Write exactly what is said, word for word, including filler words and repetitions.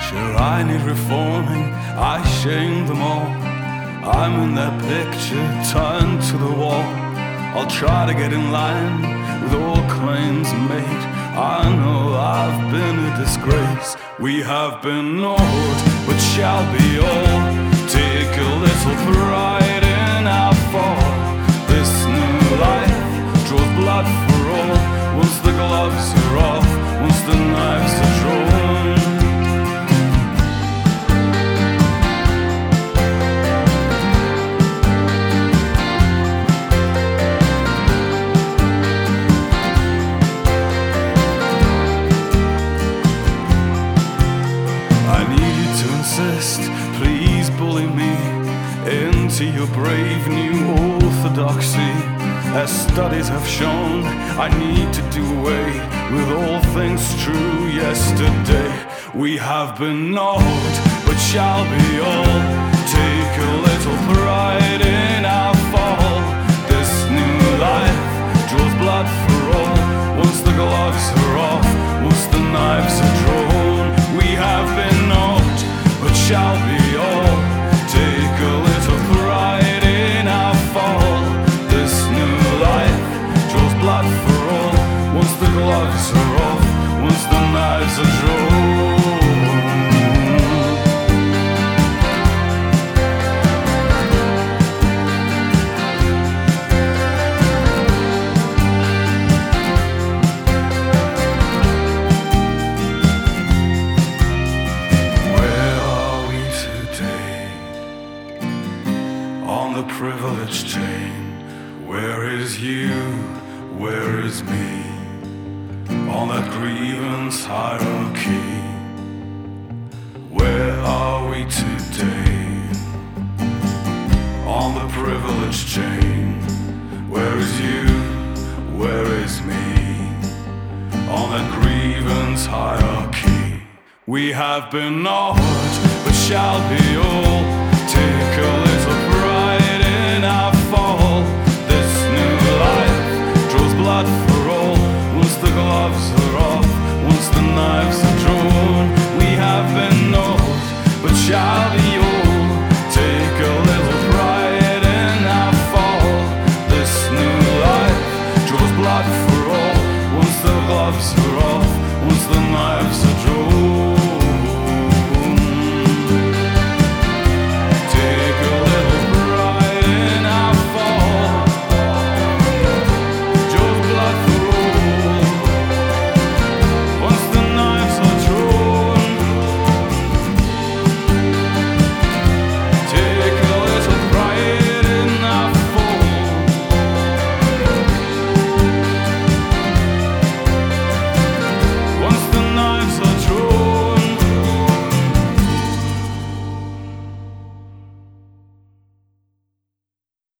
Sure, I need reforming, I shame them all. I'm in that picture, turned to the wall. I'll try to get in line with all claims made. I know I've been a disgrace. We have been old, but shall be all. Take a little pride in our fall. This new life draws blood for all. Once the gloves are off, once the knives are drawn. Please bully me into your brave new orthodoxy. As studies have shown, I need to do away with all things true yesterday. We have been old, but shall be all. Take a little pride in our fall. This new life draws blood for all. Once the gloves are off, once the knives are drawn. We have been old, but shall be all. Take a little pride in our fall. This new life draws blood for all. Once the gloves are off, once the knives are drawn. The privilege chain. Where is you? Where is me? On that grievance hierarchy. Where are we today? On the privilege chain. Where is you? Where is me? On that grievance hierarchy. We have been old, but shall be all.